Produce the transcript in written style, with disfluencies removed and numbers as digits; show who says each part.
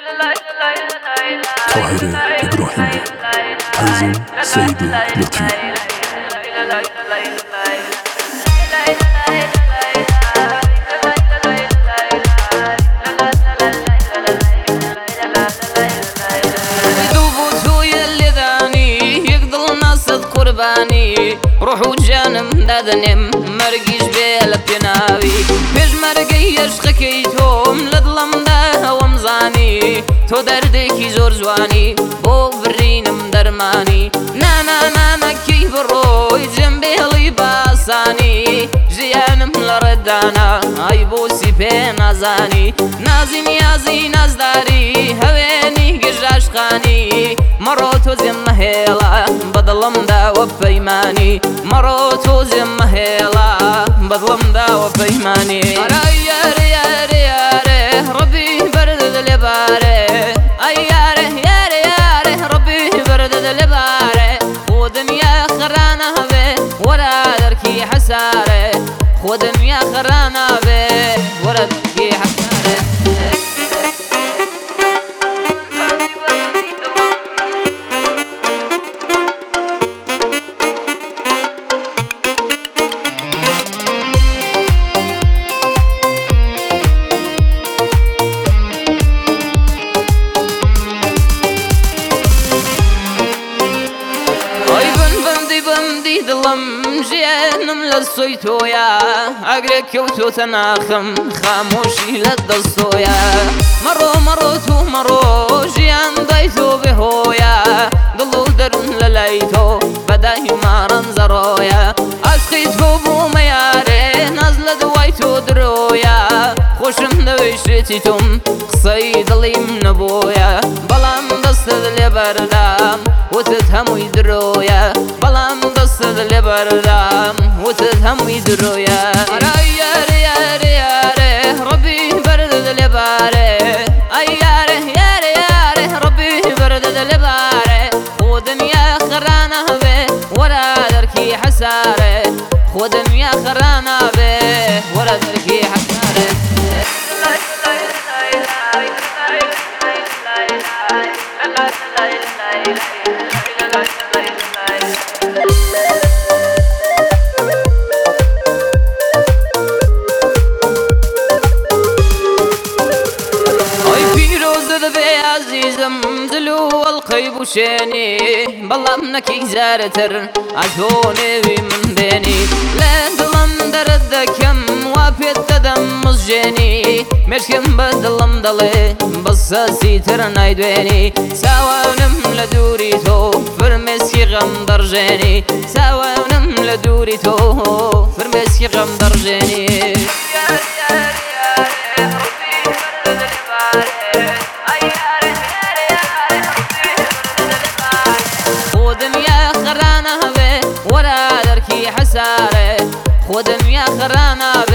Speaker 1: طاهر إبراهيمي، حازم سيد لطفي.
Speaker 2: روحو جانم دادنم مرگیش بیل پیناوی پیش مرگی عشقکی توم لدلم ده ومزانی تو دردکی زور زوانی بو برینم درمانی نا کی بروی جنبیلی باسانی جیانم لردانا ای بوسی پی نازانی نازی نیازی نازداری هوینی گج عشقانی مرو تو زم هیلا بدلم دا و پیمانی مرو تو زم هیلا بدلم دا و پیمانی یاره یاره یاره ربی برد لباره ای یاره یاره یاره ربی برد لباره خود دنیا خرانه به ولا درکی حساره خود دنیا خرانه به ولا درکی حساره دلم جينم للصيتويا عقلك يوتو تناخم خاموشي للدستويا مرو جيان ضيتو بهويا ضلو درن لليتو بداي مارن زرويا عشقيتو بو مياري نازل دويتو درويا خوشم نويشتيتم قصي ضليم نبويا بلام دست اللي بردام وتتهم يدرويا بلام دست اللي بردام وتتهم يدرويا ياري ياري ياري ربي برد اللي باري اي ياري ياري ياري ربي برد اللي باري خو دنيا خرانه به ولا دركي حساره خو دنيا خرانه به ولا دركي حساره عزيزم دلو القيب وشيني بالله منك زارتر عزوني من بيني لا دلم درد كم وافيت تدم مزجيني مشكم بدلم دلي بصاصي ترناي دويني ساوانم لدوري تو فرمسكي غم درجيني ساوانم لدوري تو فرمسكي غم درجيني خو دنیا خرانه